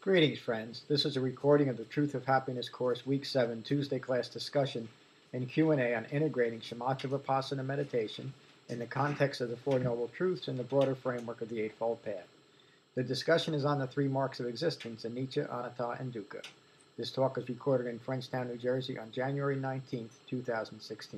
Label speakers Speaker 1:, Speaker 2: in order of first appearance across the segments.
Speaker 1: Greetings, friends. This is a recording of the Truth of Happiness course, Week 7, Tuesday class discussion and Q&A on integrating Shamatha Vipassana meditation in the context of the Four Noble Truths and the broader framework of the Eightfold Path. The discussion is on the three marks of existence, anicca, anatta, and dukkha. This talk is recorded in Frenchtown, New Jersey on January 19th, 2016.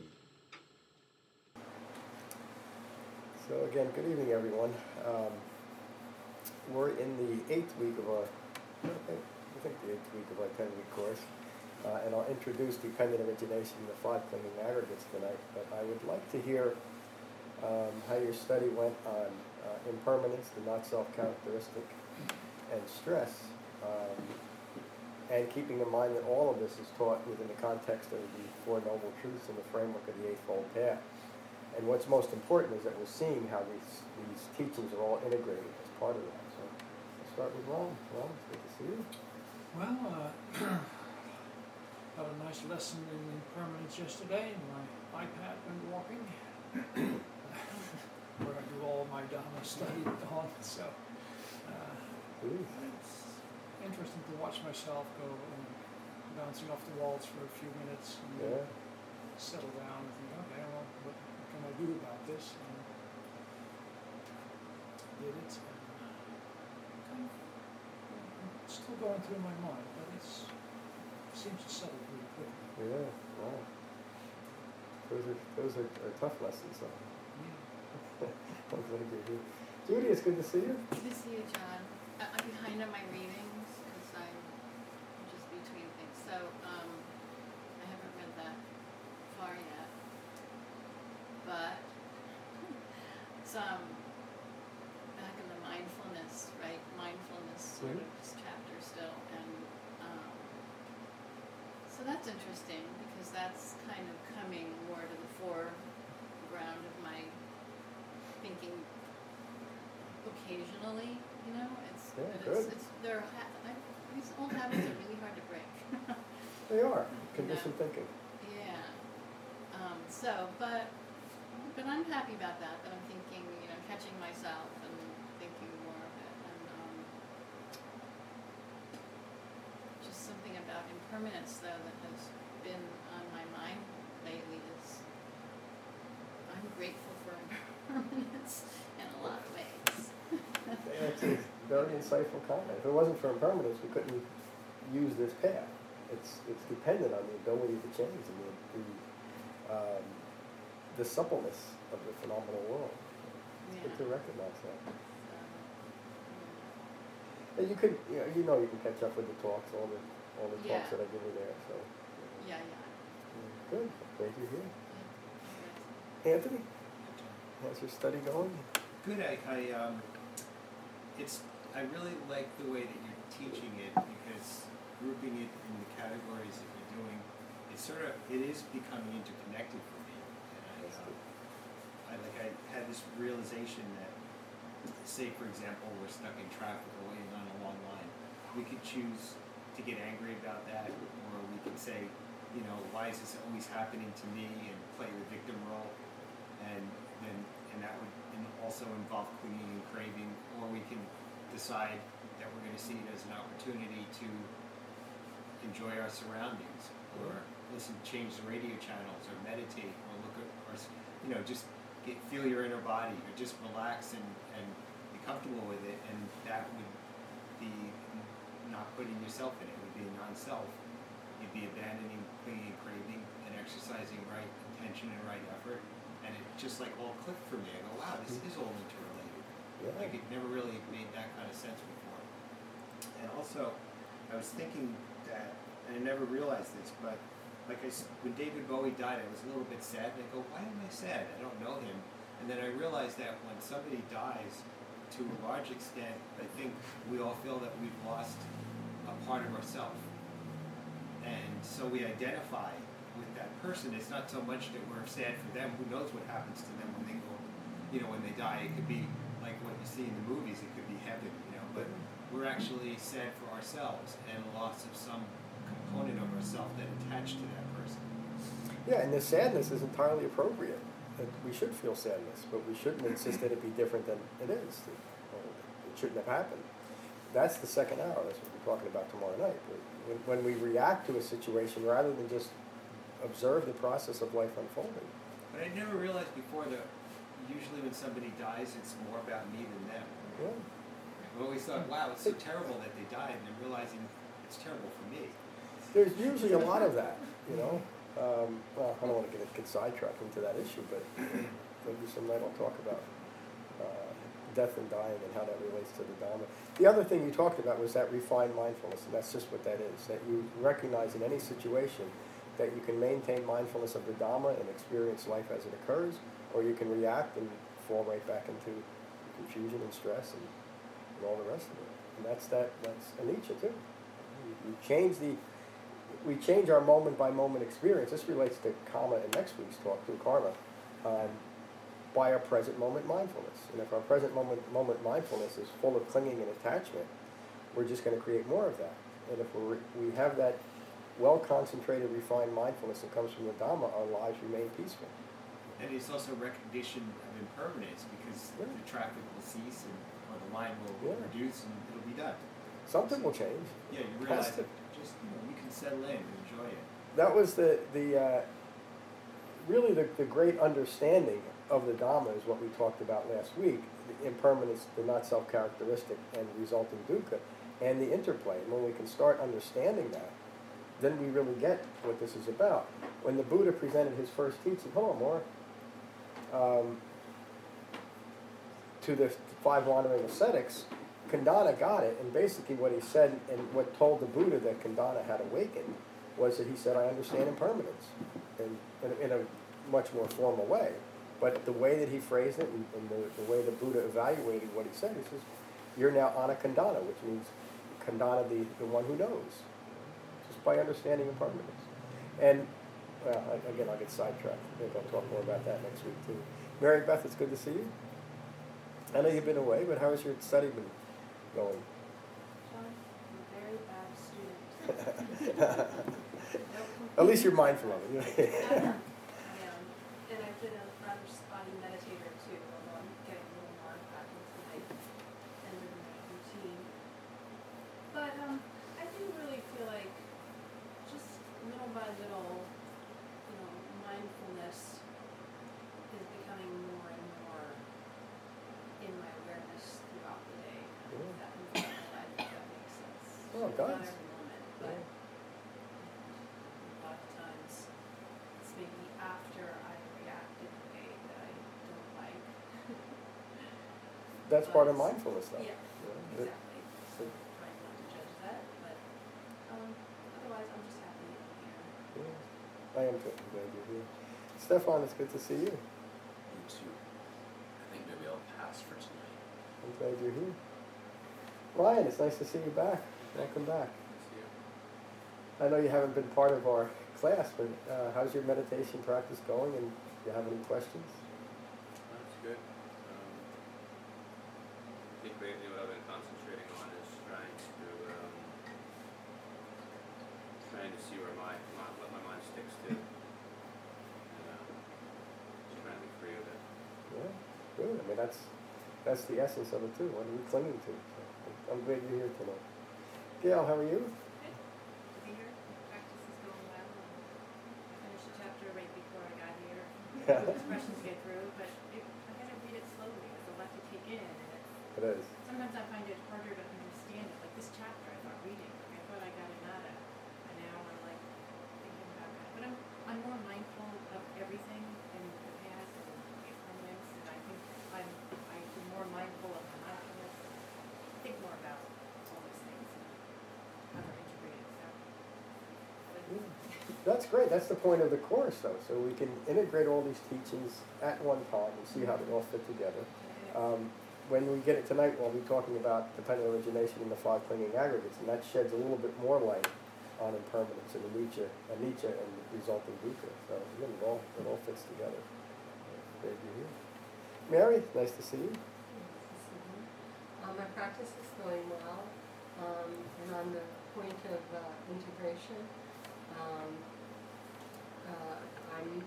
Speaker 2: So again, good evening, everyone. We're in the eighth week of our, I think the eighth week of our 10-week course, and I'll introduce dependent origination and the five clinging aggregates tonight. But I would like to hear how your study went on impermanence, the not-self characteristic, and stress, and keeping in mind that all of this is taught within the context of the Four Noble Truths and the framework of the Eightfold Path. And what's most important is that we're seeing how these teachings are all integrated as part of that. So I'll start with Ron. Ron, it's good to see you.
Speaker 3: Well, had a nice lesson in impermanence yesterday in my iPad when walking, where I do all of my Dharma study at dawn. So it's interesting to watch myself go bouncing off the walls for a few minutes and settle down and think, okay, well, what can I do about this? And did it. And kind of still going through my mind, but it seems to settle pretty quickly.
Speaker 2: Yeah, wow. Those are tough lessons, though.
Speaker 3: Yeah.
Speaker 2: I'm glad you're here. Judy, it's good to see you.
Speaker 4: Good to see you, John. I'm behind on my readings because I'm just between things. So I haven't read that far yet. But some back in the mindfulness, right? Mindfulness sort of chapter still. And so that's interesting because that's kind of coming more to the foreground of my thinking occasionally, you know. These old habits are really hard to break.
Speaker 2: They are conditioned thinking.
Speaker 4: Yeah. But I'm happy about that. That I'm thinking, you know, catching myself and thinking more of it, and just something about impermanence though that has been on my mind lately is I'm grateful for impermanence in a lot of ways.
Speaker 2: That's a very insightful comment. If it wasn't for impermanence, we couldn't use this path. It's dependent on the ability to change and the suppleness of the phenomenal world. It's good to recognize that. And you can catch up with the talks, all the talks that I give you there. So.
Speaker 4: Yeah.
Speaker 2: Good. Glad you're here. Anthony, how's your study going?
Speaker 5: Good. I really like the way that you're teaching it because grouping it in the categories that you're doing, it is becoming interconnected for me. And I had this realization that, say for example, we're stuck in traffic or waiting on a long line. We could choose to get angry about that, or we could say, you know, why is this always happening to me, and play the victim role, and that would also involve clinging and craving, or we can decide that we're going to see it as an opportunity to enjoy our surroundings, or change the radio channels, or meditate, or look at, or just feel your inner body, or just relax and be comfortable with it, and that would be not putting yourself in it. It would be a non-self. You'd be abandoning clinging and craving and exercising right intention and right effort, and it just like all clicked for me. I go, wow, this is all interrelated.
Speaker 2: Yeah.
Speaker 5: Like it never really made that kind of sense before. And also, I was thinking that, and I never realized this, but when David Bowie died, I was a little bit sad, and I go, why am I sad? I don't know him. And then I realized that when somebody dies, to a large extent, I think we all feel that we've lost a part of ourselves. And so we identify with that person. It's not so much that we're sad for them. Who knows what happens to them when they go, when they die. It could be like what you see in the movies. It could be heaven, but we're actually sad for ourselves and a loss of some component of ourselves that attached to that person.
Speaker 2: Yeah, and the sadness is entirely appropriate. We should feel sadness, but we shouldn't insist that it be different than it is. It shouldn't have happened. that's the second hour. That's what we're talking about tomorrow night. When we react to a situation rather than just observe the process of life unfolding.
Speaker 5: But I never realized before that usually when somebody dies, it's more about me than them.
Speaker 2: Yeah.
Speaker 5: I've always thought, wow, it's so terrible that they died, and I'm realizing it's terrible for me.
Speaker 2: There's usually a lot of that, you know. Well, I don't want to get sidetracked into that issue, but maybe some night I'll talk about death and dying and how that relates to the Dharma. The other thing you talked about was that refined mindfulness, and that's just what that is, that you recognize in any situation that you can maintain mindfulness of the Dhamma and experience life as it occurs, or you can react and fall right back into confusion and stress and all the rest of it. And that's anicca too. We change our moment by moment experience. This relates to karma in next week's talk too, karma, by our present moment mindfulness. And if our present moment mindfulness is full of clinging and attachment, we're just going to create more of that. And if we have that well-concentrated, refined mindfulness that comes from the Dhamma, our lives remain peaceful.
Speaker 5: And it's also recognition of impermanence, because the traffic will cease or the line will reduce and it'll be done.
Speaker 2: Something will change.
Speaker 5: Yeah, you realize that just you can settle in and enjoy it.
Speaker 2: That was really the great understanding of the Dhamma is what we talked about last week, the impermanence, the not self-characteristic and resulting dukkha, and the interplay. And when we can start understanding that, then we really get what this is about. When the Buddha presented his first teaching, hold on more, to the 5 wandering ascetics, Kandana got it, and basically what he said and what told the Buddha that Kandana had awakened was that he said, I understand impermanence, and in a much more formal way. But the way that he phrased it and the way the Buddha evaluated what he said, he says, you're now Anakandana, which means Kandana, the one who knows, just by understanding impermanence. And, well, again, I'll get sidetracked. Maybe I'll talk more about that next week, too. Mary Beth, it's good to see you. I know you've been away, but how has your study been going?
Speaker 6: John, I'm a very bad student.
Speaker 2: At least you're mindful of it.
Speaker 6: I am. And I've been a rather spotty meditator too, although I'm getting a little more back into my end of my routine. But I do really feel like just little by little, mindfulness is becoming more and more in my awareness throughout the day. That moves in my life, if that makes sense.
Speaker 2: Oh, it
Speaker 6: Not
Speaker 2: does.
Speaker 6: every moment, but a lot of times it's maybe after I react in a way that I don't like.
Speaker 2: That's part of mindfulness, though.
Speaker 6: Yeah,
Speaker 2: Yeah.
Speaker 6: exactly.
Speaker 2: So-
Speaker 6: Trying not to judge that, but otherwise I'm just happy I'm here.
Speaker 2: Yeah. I am too. I'm glad you're here. Stefan, it's good to see you.
Speaker 7: You too. I think maybe I'll pass for tonight.
Speaker 2: I'm glad you're here. Ryan, it's nice to see you back. Welcome back.
Speaker 7: See you.
Speaker 2: I know you haven't been part of our class, but how's your meditation practice going, and do you have any questions?
Speaker 7: That's good. I think lately what I've been concentrating on is trying to see where what my mind sticks to, and just trying to be free of it.
Speaker 2: Yeah, good. I mean, that's the essence of it too. What are we clinging to? So I'm glad you're here tonight. Gail, how are you?
Speaker 6: Good to be here. Practice is going well. I finished a chapter right before I got here. Expressions to get through, but I gotta read it slowly. There's a lot to take in, and
Speaker 2: It is.
Speaker 6: sometimes I find it harder to understand it. Like this chapter, I thought reading. I thought I got it nada, and now I'm like thinking about that. But I'm more mindful of everything in the past and the impermanence, and I think I'm more mindful of the mindfulness. I think more about all those things and how they're integrated. So,
Speaker 2: That's great. That's the point of the course, though. So we can integrate all these teachings at one time and see how they all fit together. When we get it tonight, we'll be talking about dependent origination in the 5 clinging aggregates, and that sheds a little bit more light on impermanence and anicca and resulting dukkha. So again, it all fits together. Great to be here. Mary, nice to see you.
Speaker 8: My practice is going well, and on the point of integration, I'm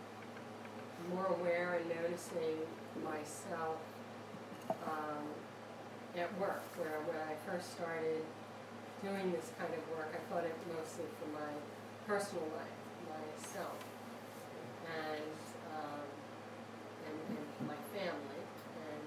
Speaker 8: more aware and noticing myself at work, where when I first started doing this kind of work, I thought it mostly for my personal life, myself, and for my family. And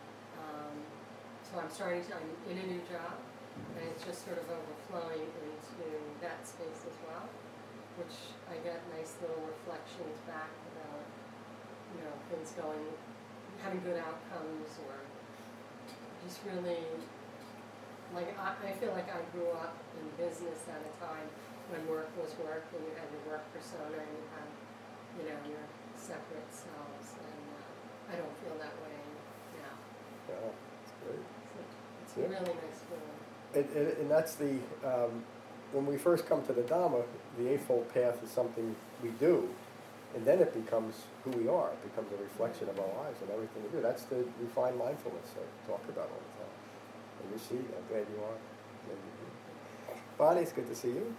Speaker 8: so I'm in a new job, and it's just sort of overflowing into that space as well, which I get nice little reflections back about, things having good outcomes, or just really, like, I feel like I grew up in business at a time when work was work, and you had your work persona, and you had, your separate selves, and I don't feel that way now.
Speaker 2: Yeah, that's great.
Speaker 8: It's a really nice feeling.
Speaker 2: And that's when we first come to the Dhamma, the Eightfold Path is something we do, and then it becomes who we are. It becomes a reflection of our lives and everything we do. That's the refined mindfulness I talk about all the time. And you see, I'm glad you are. Bonnie, it's good to see you.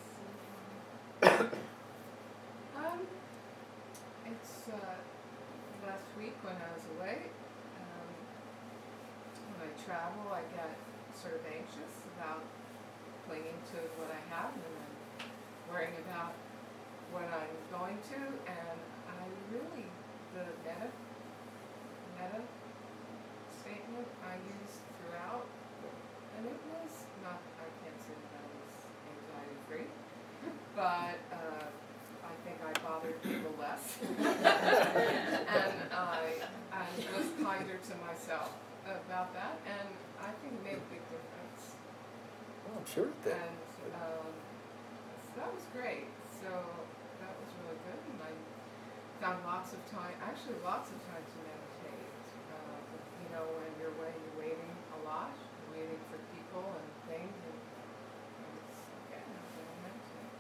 Speaker 9: It's last week when I was away. When I travel, I get sort of anxious about clinging to what I have, and then worrying about what I'm going to. And I really, the meta statement I used throughout, and it was not, I can't say that I was anxiety free, but I think I bothered people less, and I was kinder to myself about that, and I think it made a big difference.
Speaker 2: Oh, I'm sure it did.
Speaker 9: And so that was great. So that was really good, and I found lots of time to meditate. When you're away, you're waiting a lot, you're waiting for people and things, and it's okay, I'm going to meditate.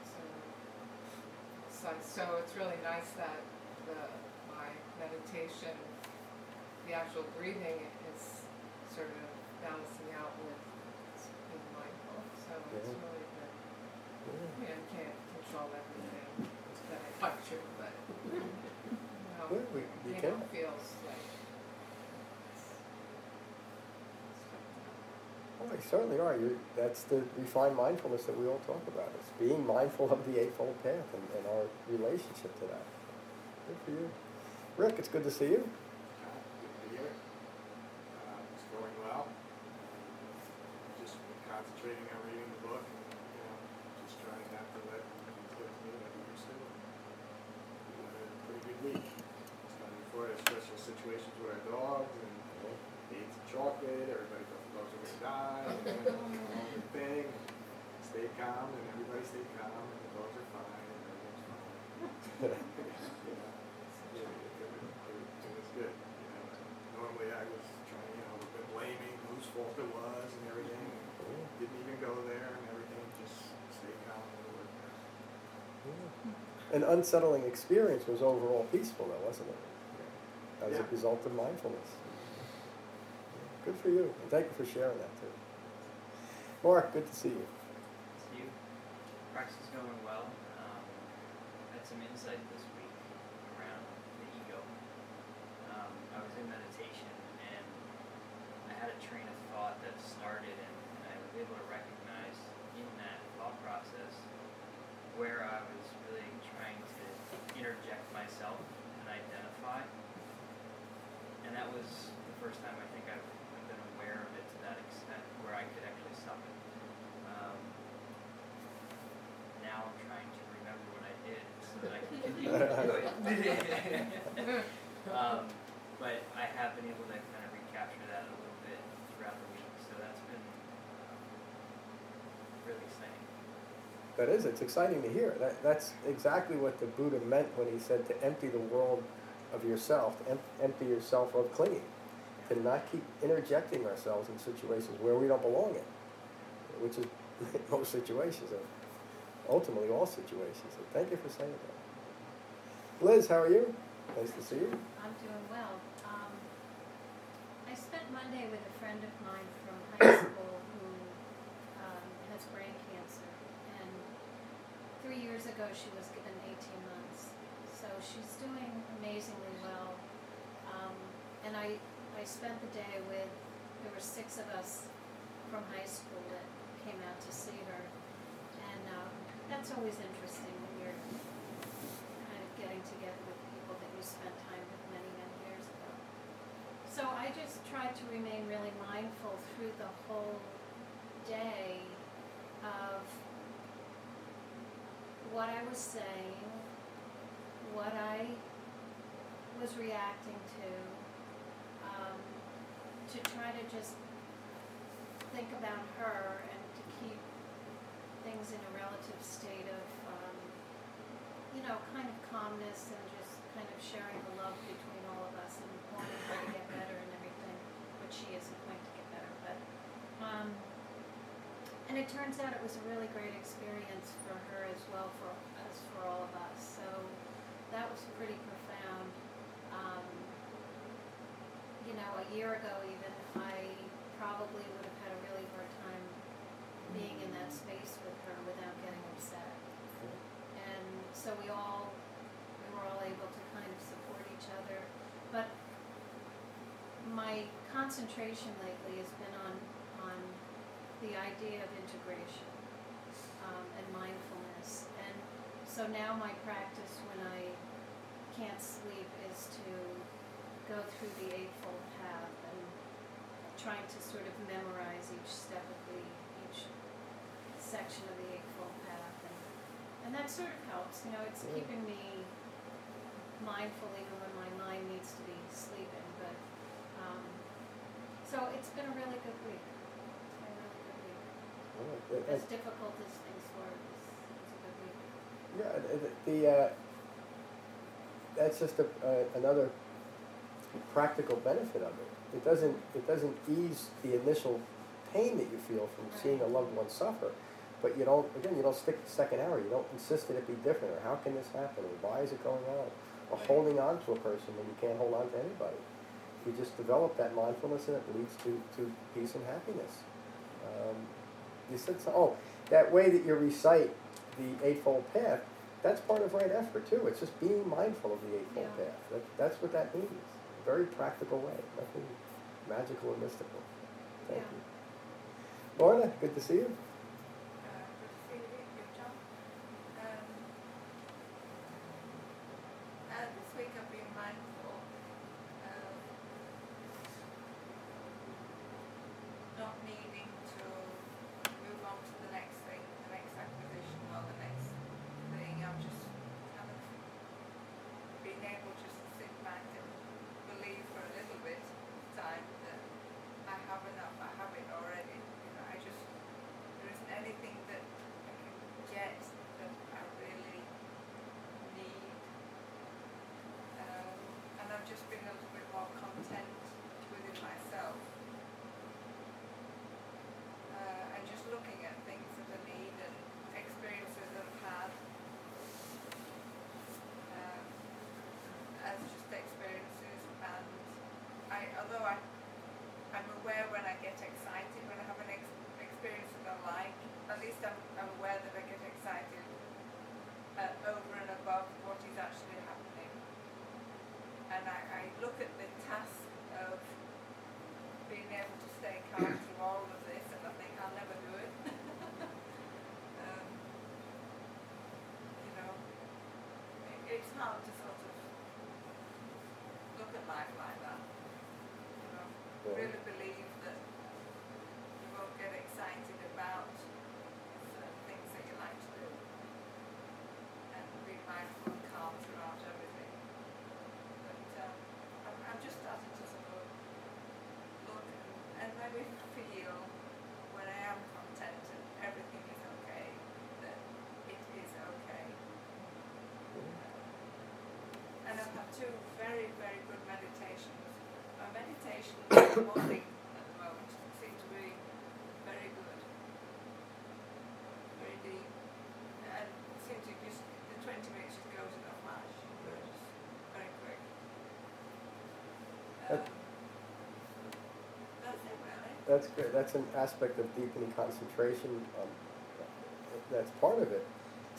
Speaker 9: So it's really nice that my meditation, the actual breathing, is sort of balancing out with being mindful. So it's really good. I can't control everything that I like to, but
Speaker 2: You can.
Speaker 9: it feels like
Speaker 2: Oh, you certainly are. That's the refined mindfulness that we all talk about. It's being mindful of the Eightfold Path and our relationship to that. Good for you. Rick, it's good to see you.
Speaker 10: Good to hear. It's going well. Just concentrating on reading the book, and just trying not to let things get to me like I used to. We had a pretty good week. Before there's special situations with our dogs, and they ate some chocolate. Everybody thought the dogs were going to die, and all the thing. Stayed calm, and everybody stayed calm, and the dogs are fine, and everything's fine. It was good. Normally I was trying, blaming whose fault it was and everything. Didn't even go there, and everything just stayed calm and it worked out.
Speaker 2: An unsettling experience was overall peaceful, though, wasn't it? As a result of mindfulness. Good for you. And thank you for sharing that, too. Mark, good to see you.
Speaker 11: See you. Practice is going well. Had some insight this week around the ego. I was in meditation, and I had a train of thought that started, and I was able to recognize in that thought process where I was really trying to interject myself and identify. And that was the first time I think I've been aware of it to that extent where I could actually stop it. Now I'm trying to remember what I did so that I can continue to do it. But I have been able to kind of recapture that a little bit throughout the week, so that's been really exciting.
Speaker 2: That is, it's exciting to hear. That's exactly what the Buddha meant when he said to empty the world of yourself, to empty yourself of clinging, to not keep interjecting ourselves in situations where we don't belong in, which is most situations, and ultimately all situations. So thank you for saying that. Liz, how are you? Nice to see you.
Speaker 6: I'm doing well. I spent Monday with a friend of mine from high school who has brain cancer, and 3 years ago she was given 18 months. So she's doing amazingly well. And I spent the day with
Speaker 4: there were 6 of us from high school that came out to see her. And that's always interesting when you're kind of getting together with people that you spent time with many, many years ago. So I just tried to remain really mindful through the whole day of what I was saying, what I was reacting to try to just think about her and to keep things in a relative state of, kind of calmness and just kind of sharing the love between all of us and wanting her to get better and everything, but she isn't going to get better. But, and it turns out it was a really great experience for her as well as for all of us. So that was pretty profound. A year ago even, I probably would have had a really hard time being in that space with her without getting upset. And so we were all able to kind of support each other. But my concentration lately has been on the idea of integration and mindfulness. And so now my practice when I can't sleep is to go through the Eightfold Path and trying to sort of memorize each step of each section of the Eightfold Path. And that sort of helps. It's keeping me mindful even when my mind needs to be sleeping. But so it's been a really good week. It's been a really good week. As difficult as things were, it was a good week.
Speaker 2: Yeah, that's just another practical benefit of it. It doesn't ease the initial pain that you feel from seeing a loved one suffer, but you don't stick the second hour. You don't insist that it be different, or how can this happen, or why is it going on, or holding on to a person when you can't hold on to anybody. You just develop that mindfulness, and it leads to peace and happiness. You said that way that you recite the Eightfold Path. That's part of right effort too. It's just being mindful of the Eightfold Path. That's what that means. Very practical way. Nothing magical or mystical. Thank you. Lorna, good to see you.
Speaker 9: Good to see you, John. This week I've been mindful of not needing to move on to the next thing, the next acquisition or the next thing. I've just kind of been able just to sit back and believe for a little bit of time that I have enough, I have it already. There isn't anything that I can get that I really need. And I've just been a little bit more content within myself. And just looking at things that I need and experiences that I've had as just experiences. And although I'm aware when I get excited, when I have an experience that I like, at least I'm aware that I get excited over and above what is actually happening. And I look at the task of being able to stay calm through all of this, and I think I'll never do it. It's hard to sort of look at life like that. Really believe that you won't get excited about certain things that you like to do, and be mindful and calm throughout everything. But I'm just starting to sort of look and maybe feel when I am content and everything is okay, that it is okay. And I've had 2 very, very good meditations. My meditation in the morning at the moment seems to be very good, very deep, and seems to just, the 20 minutes just goes in a flash, just very quick. That's it really.
Speaker 2: That's good. That's an aspect of deepening concentration. That's part of it.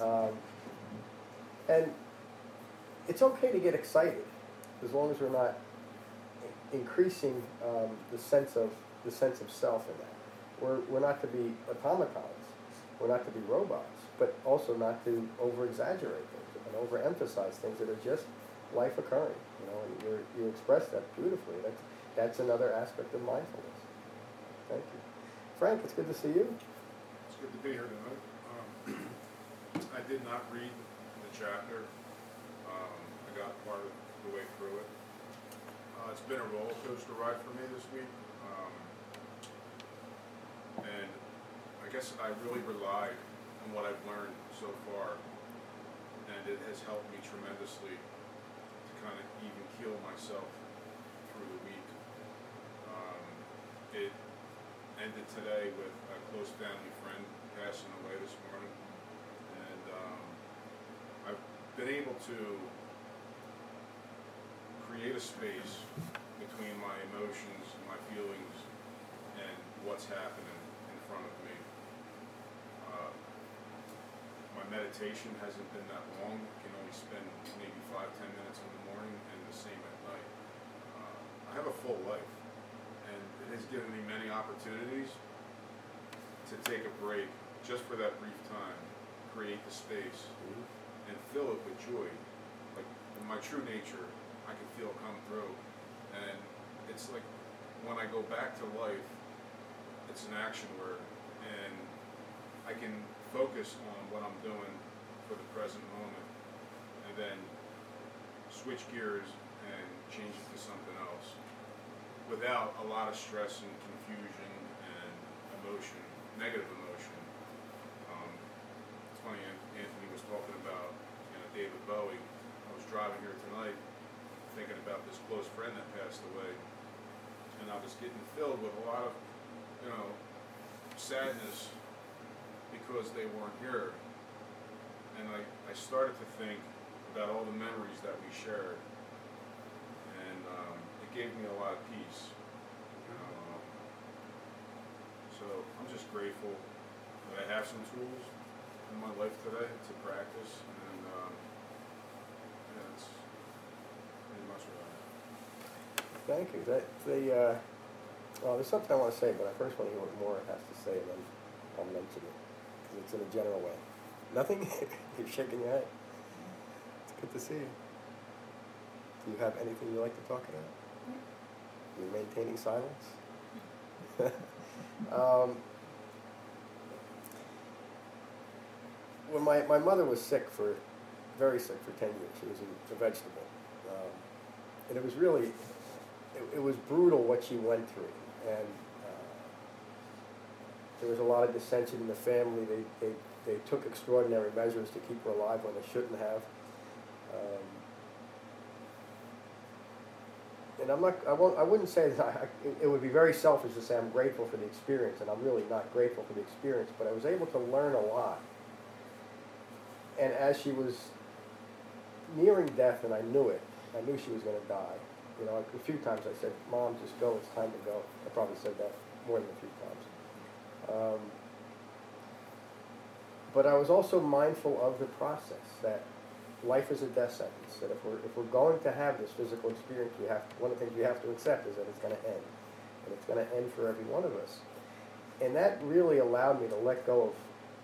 Speaker 2: And it's okay to get excited as long as we're not increasing the sense of the sense of self in that. We're not to be automatons. We're not to be robots, but also not to over-exaggerate things and overemphasize things that are just life occurring. You know, and you express that beautifully. That's another aspect of mindfulness. Thank you. Frank, it's good to see you.
Speaker 12: It's good to be here tonight. I did not read the chapter. I got part of the way through it. It's been a roller coaster ride for me this week. And I guess I really relied on what I've learned so far. And it has helped me tremendously to kind of even keel myself through the week. It ended today with a close family friend passing away this morning. And I've been able to create a space between my emotions and my feelings and what's happening in front of me. My meditation hasn't been that long. I can only spend maybe 5-10 minutes in the morning and the same at night. I have a full life, and it has given me many opportunities to take a break just for that brief time, create the space, and fill it with joy. Like, in my true nature, I can feel it come through. And it's like when I go back to life, it's an action word, and I can focus on what I'm doing for the present moment, and then switch gears and change it to something else without a lot of stress and confusion and emotion, negative emotion. It's funny, Anthony was talking about, David Bowie. I was driving here tonight thinking about this close friend that passed away, and I was getting filled with a lot of, sadness because they weren't here. And I started to think about all the memories that we shared, and it gave me a lot of peace. So I'm just grateful that I have some tools in my life today to practice, and that's pretty much what I have.
Speaker 2: Thank you. Well, there's something I want to say, but I first want to hear what Maura has to say, and then I'll mention it, because it's in a general way. Nothing? You're shaking your head. It's good to see you. Do you have anything you'd like to talk about? You're maintaining silence? When my mother was very sick for 10 years, she was a vegetable. And it was really, it was brutal what she went through. And there was a lot of dissension in the family. They took extraordinary measures to keep her alive when they shouldn't have. And I wouldn't say that it would be very selfish to say I'm grateful for the experience, and I'm really not grateful for the experience, but I was able to learn a lot. And as she was nearing death, and I knew it, I knew she was going to die. A few times I said, "Mom, just go, it's time to go." I probably said that more than a few times. But I was also mindful of the process, that life is a death sentence, that if we're going to have this physical experience, one of the things we have to accept is that it's going to end. And it's going to end for every one of us. And that really allowed me to let go of...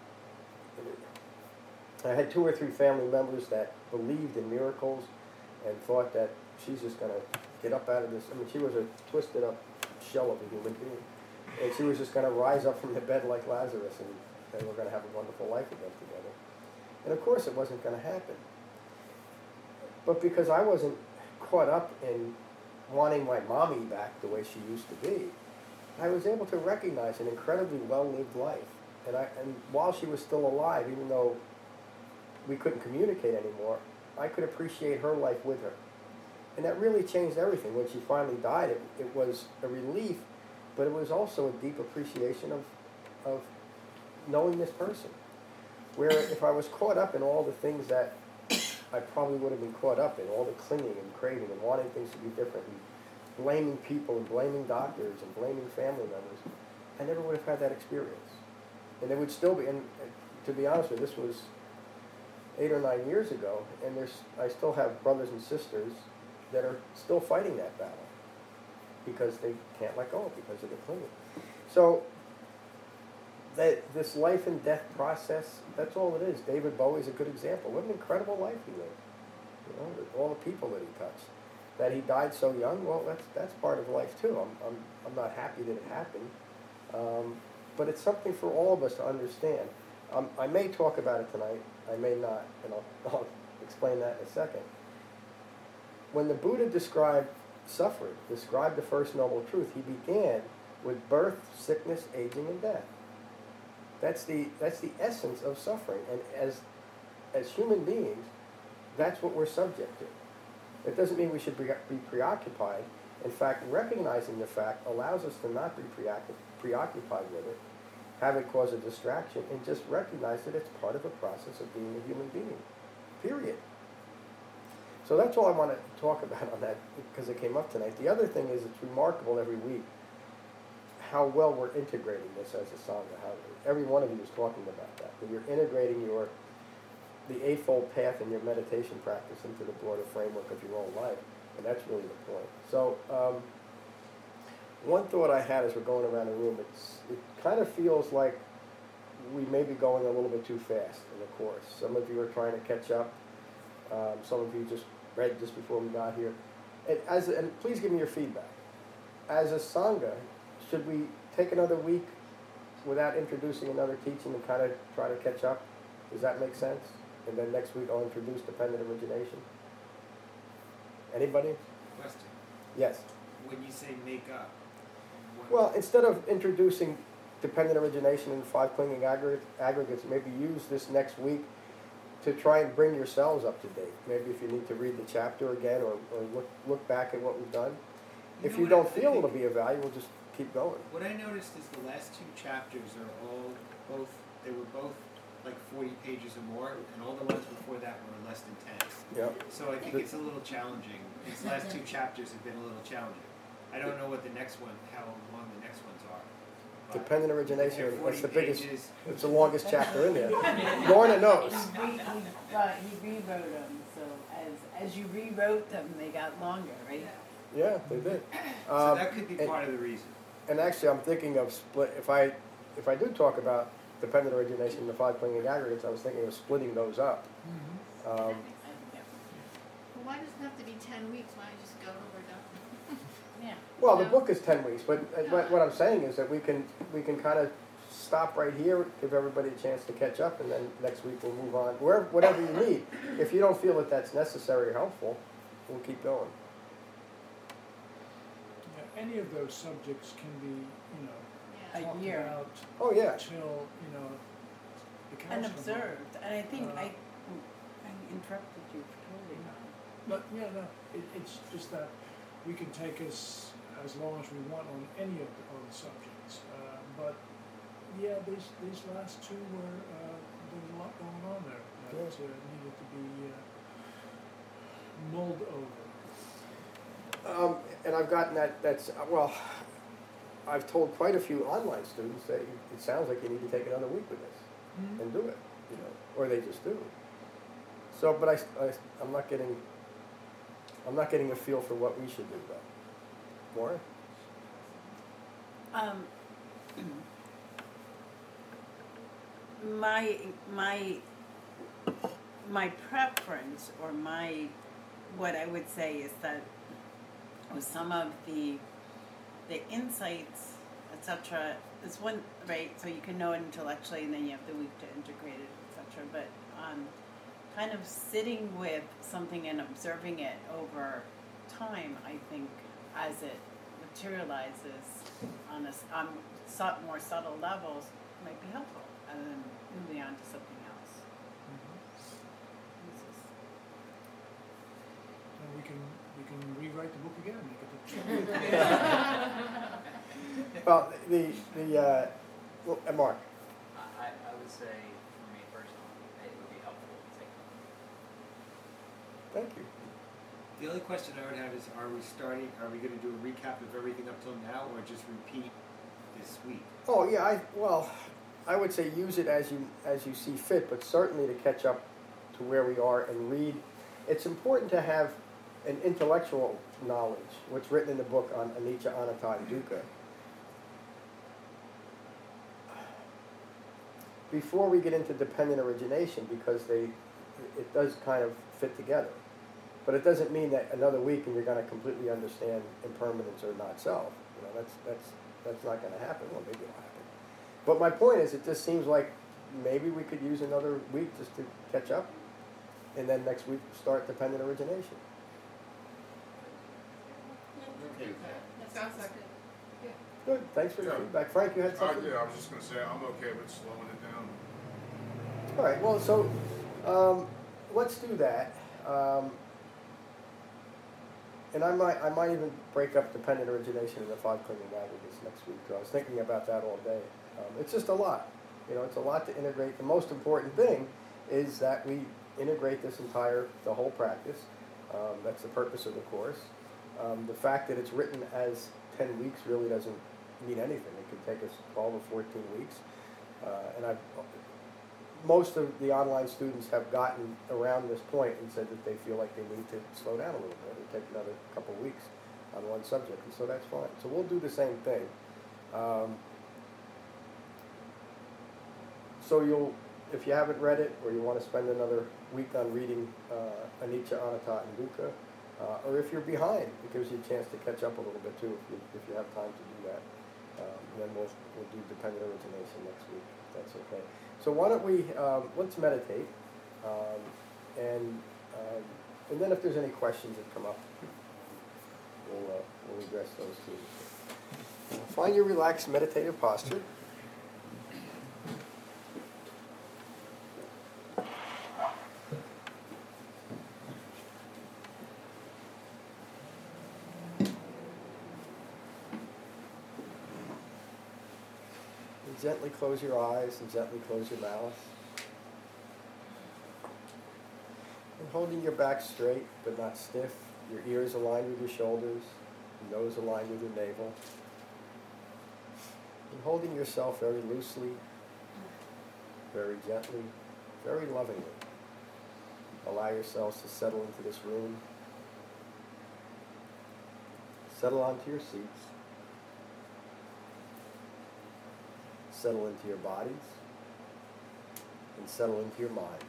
Speaker 2: I had 2 or 3 family members that believed in miracles and thought that she's just going to get up out of this. I mean, she was a twisted up shell of a human being. And she was just going to rise up from the bed like Lazarus, and we're going to have a wonderful life again together. And of course it wasn't going to happen. But because I wasn't caught up in wanting my mommy back the way she used to be, I was able to recognize an incredibly well-lived life. And while she was still alive, even though we couldn't communicate anymore, I could appreciate her life with her. And that really changed everything. When she finally died, it was a relief, but it was also a deep appreciation of knowing this person. Where if I was caught up in all the things that I probably would have been caught up in, all the clinging and craving and wanting things to be different, and blaming people and blaming doctors and blaming family members, I never would have had that experience. And it would still be, and to be honest with you, this was 8 or 9 years ago, and I still have brothers and sisters that are still fighting that battle. because they can't let go because of the clinging. So this life and death process, that's all it is. David Bowie's a good example. What an incredible life he lived. You know, all the people that he touched. That he died so young, well, that's part of life too. I'm not happy that it happened, but it's something for all of us to understand. I may talk about it tonight, I may not, and I'll explain that in a second. When the Buddha described suffering, described the First Noble Truth, he began with birth, sickness, aging, and death. That's the essence of suffering, and as human beings, that's what we're subject to. It doesn't mean we should be preoccupied. In fact, recognizing the fact allows us to not be preoccupied with it, have it cause a distraction, and just recognize that it's part of the process of being a human being, period. So that's all I want to talk about on that, because it came up tonight. The other thing is it's remarkable every week how well we're integrating this as a Sangha. How every one of you is talking about that you're integrating the Eightfold Path in your meditation practice into the broader framework of your own life, and that's really the point. So one thought I had as we're going around the room, it kind of feels like we may be going a little bit too fast in the course. Some of you are trying to catch up. Some of you just read just before we got here. And please give me your feedback. As a Sangha, should we take another week without introducing another teaching and kind of try to catch up? Does that make sense? And then next week I'll introduce dependent origination. Anybody?
Speaker 5: Question.
Speaker 2: Yes.
Speaker 5: When you say make up,
Speaker 2: Well, instead of introducing dependent origination and 5 clinging aggregates, maybe use this next week to try and bring yourselves up to date. Maybe if you need to read the chapter again or look back at what we've done. If you don't feel it'll be of value, we'll just keep going.
Speaker 5: What I noticed is the last 2 chapters are they were both like 40 pages or more, and all the ones before that were less than 10.
Speaker 2: Yep.
Speaker 5: So I think it's a little challenging. These last 2 chapters have been a little challenging. I don't know what the next one, how long the next ones are.
Speaker 2: Dependent origination,
Speaker 5: They're 40
Speaker 2: that's the biggest,
Speaker 5: pages.
Speaker 2: it's the longest chapter in there. Lorna knows.
Speaker 13: He rewrote them, so as you rewrote them, they got longer, right?
Speaker 2: Yeah, they did.
Speaker 5: So that could be part of the reason.
Speaker 2: And actually, I'm thinking of split. If I do talk about dependent origination and the 5 clinging aggregates, I was thinking of splitting those up.
Speaker 4: Well, why does it have to be 10 weeks? Why don't you just go till we're done?
Speaker 13: Yeah.
Speaker 2: Well, the book is 10 weeks, but what I'm saying is that we can kind of stop right here, give everybody a chance to catch up, and then next week we'll move on. Whatever you need. If you don't feel that that's necessary or helpful, we'll keep going.
Speaker 3: Yeah, any of those subjects can be, talked
Speaker 13: A year.
Speaker 3: about
Speaker 2: Oh yeah.
Speaker 3: till, the cows
Speaker 13: And
Speaker 3: come home.
Speaker 13: observed, and I think I
Speaker 3: Uh,
Speaker 13: interrupted you totally.
Speaker 3: But no, it's just that we can take as long as we want on any of the subjects. But yeah, these last 2 were there's a lot going on there that needed to be mulled over.
Speaker 2: And I've gotten I've told quite a few online students that it sounds like you need to take another week with this and do it, or they just do. So, but I'm not getting a feel for what we should do though. More?
Speaker 13: My preference, or what I would say is that with some of the insights, etc. is one, right? So you can know it intellectually, and then you have the week to integrate it, etc. But kind of sitting with something and observing it over time, I think, as it materializes on more subtle levels, might be helpful, and then moving on to something else.
Speaker 3: And we can rewrite the book again and make it a
Speaker 2: Well, Mark.
Speaker 11: I would say, for me personally, it would be helpful to take
Speaker 2: Thank you.
Speaker 5: The only question I would have is, are we going to do a recap of everything up till now, or just repeat this week?
Speaker 2: Oh yeah, I would say use it as you see fit, but certainly to catch up to where we are and read. It's important to have and intellectual knowledge, what's written in the book on Anicca, Anatta, and Dukkha, before we get into dependent origination, because it does kind of fit together. But it doesn't mean that another week and you're going to completely understand impermanence or not self. You know, that's not going to happen. Well, maybe it'll happen. But my point is, it just seems like maybe we could use another week just to catch up, and then next week start dependent origination.
Speaker 5: Okay with that.
Speaker 4: That
Speaker 9: Sounds like
Speaker 4: good.
Speaker 2: Good. Thanks for the feedback. Frank, you had something?
Speaker 12: Yeah, I was just gonna say, I'm okay with slowing it down.
Speaker 2: All right. Well, so let's do that. And I might even break up dependent origination into 5 clinging aggregates next week. So I was thinking about that all day. It's just a lot. You know, it's a lot to integrate. The most important thing is that we integrate the whole practice. That's the purpose of the course. The fact that it's written as 10 weeks really doesn't mean anything. It could take us 12 or 14 weeks. And most of the online students have gotten around this point and said that they feel like they need to slow down a little bit or take another couple of weeks on one subject, and so that's fine. So we'll do the same thing. So if you haven't read it, or you want to spend another week on reading Anicca, Anatta, and Dukkha, or if you're behind, it gives you a chance to catch up a little bit too, if you have time to do that. Then we'll do dependent origination next week, if that's okay. So why don't we, let's meditate, and then if there's any questions that come up, we'll address those too. Find your relaxed meditative posture. Gently close your eyes and gently close your mouth. And holding your back straight but not stiff, your ears aligned with your shoulders, your nose aligned with your navel. And holding yourself very loosely, very gently, very lovingly. Allow yourselves to settle into this room. Settle onto your seats. Settle into your bodies, and settle into your minds.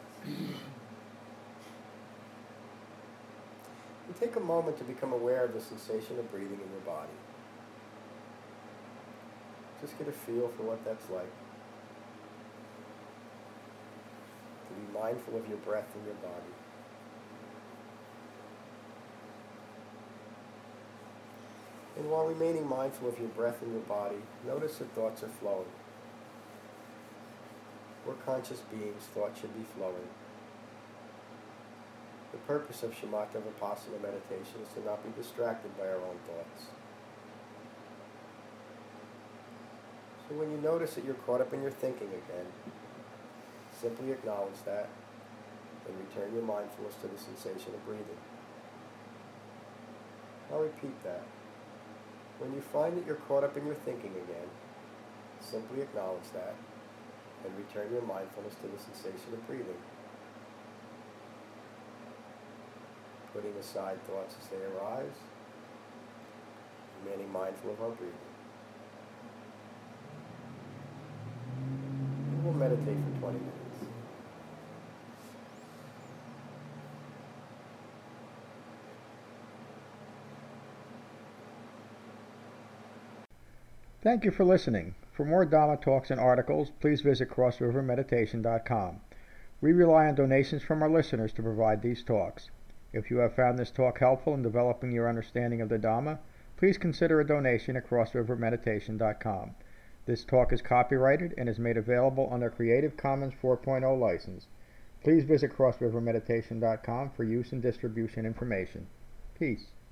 Speaker 2: And take a moment to become aware of the sensation of breathing in your body. Just get a feel for what that's like. To be mindful of your breath in your body. And while remaining mindful of your breath in your body, notice that thoughts are flowing. We're conscious beings, thoughts should be flowing. The purpose of Shamatha Vipassana meditation is to not be distracted by our own thoughts. So when you notice that you're caught up in your thinking again, simply acknowledge that and return your mindfulness to the sensation of breathing. I'll repeat that. When you find that you're caught up in your thinking again, simply acknowledge that and return your mindfulness to the sensation of breathing. Putting aside thoughts as they arise, remaining mindful of our breathing. And we'll meditate for 20 minutes.
Speaker 1: Thank you for listening. For more Dhamma talks and articles, please visit crossrivermeditation.com. We rely on donations from our listeners to provide these talks. If you have found this talk helpful in developing your understanding of the Dhamma, please consider a donation at crossrivermeditation.com. This talk is copyrighted and is made available under Creative Commons 4.0 license. Please visit crossrivermeditation.com for use and distribution information. Peace.